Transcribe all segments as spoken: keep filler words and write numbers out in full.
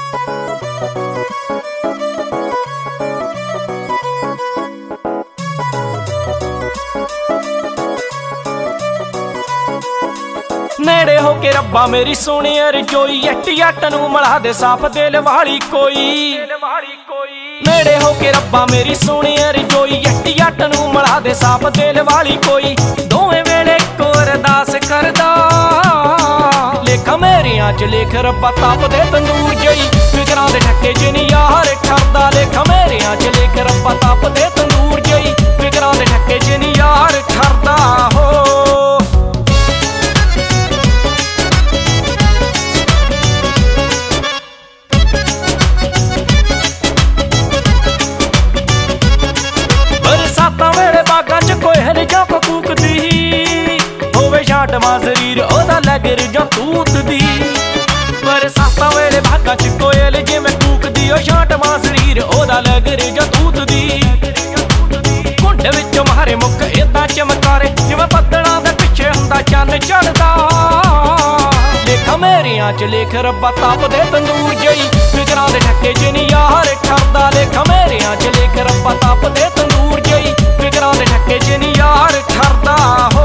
नेड़े हो के रब्बा मेरी सोने रजोई, जट जट नूं मिला दे साफ दिल वाली कोई। नेड़े हो के रब्बा मेरी सोने रजोई, जट जट नूं मिला दे साफ दिल वाली कोई। दोवें वेले को अरदास करदा, लेखा मेरियां च लेख रब्बा ताप दे तंदूर जई। फिकरां दे ठक्के च नी यार ठरदा, लेखा मेरियां च लेख रब्बा ताप दे तंदूर जई। फिकरां दे ठक्के च नी यार ठरदा हो। बरसातां वेले बागां च कोयल जां कूकदी, होवे छांटवां शरीर ओदा लगर जां तूतदी। बरसातां वेले बागां च कोयल जिवें कूकदी, ओ छांटवां शरीर ओदा लगर जां तूतदी। घुंड विचों मारे मुख इदां चमकारे, जिवें बदलां दे पिछे हुंदा चन्न चढ़दा। लेखा मेरियां च लेख रब्बा ताप दे तंदूर जई। फिकरां दे ठक्के च नी यार ठरदा, लेखा मेरियां च लेख रब्बा ताप दे तंदूर जई। फिकरां दे ठक्के च नी यार ठरदा हो।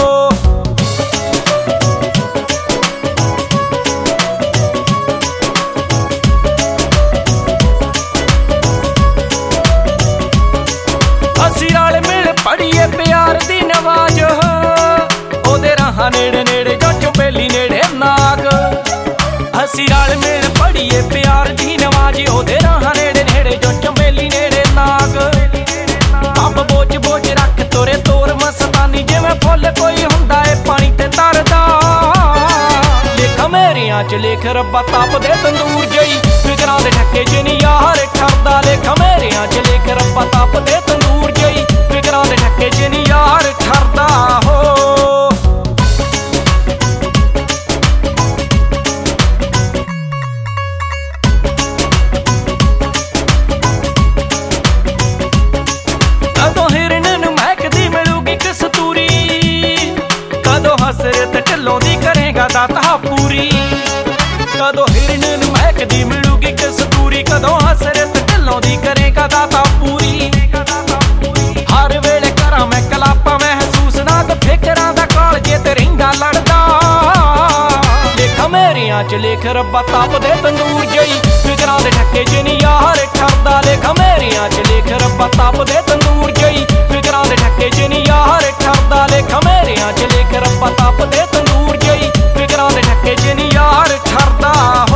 असीं रल मिल पढ़ीए प्यार दी नवाज, ओदे राहां नेड़े नेड़े जां चुबेली नेड़े नाग। असीं रल मिल पढ़ीए प्यार दी नवाज, ओदे राहां नेड़े नेड़े जां चुबेली नेड़े नाग। पंब बोझ बोझ रख तुरे तोर मस्तानी, जिवें फुल कोई हुंदा ए पानी ते तरदा। लेखा मेरियां च लेख रब्बा ताप दे तंदूर जई। फिकरां दे ठक्के च नी यार ठरदा, लेखा मेरियां च लेख रब्बा ताप दे तंदूर जई। फिकरां दे ठक्के च नी यार ठरदा हो। कदों हिरन नूं महकदी मिलूगी कस्तूरी, कदों हसरत ढिल्लों दी करेगा दाता पूरी। कदों हिरन नूं महकदी मिलूगी कस्तूरी, कदों हसरत ढिल्लों दी करेगा दाता पूरी। हर वेले करां मैं कलापा महसूस, नाग फिकरां दा कालजे ते रहिंदा लड़दा। लेखा मेरियां च लेख रब्बा ताप दे तंदूर जई। फिकरां दे ठक्के च नी यार ठरदा, लेखा मेरियां च लेख रब्बा ताप दे तंदूर जई। फिकरां दे ठक्के च नी यार ठरदा, लेखा मेरियां च लेख रब्बा ताप दे तंदूर जई। फिकरां दे ठक्के च नी यार ठरदा।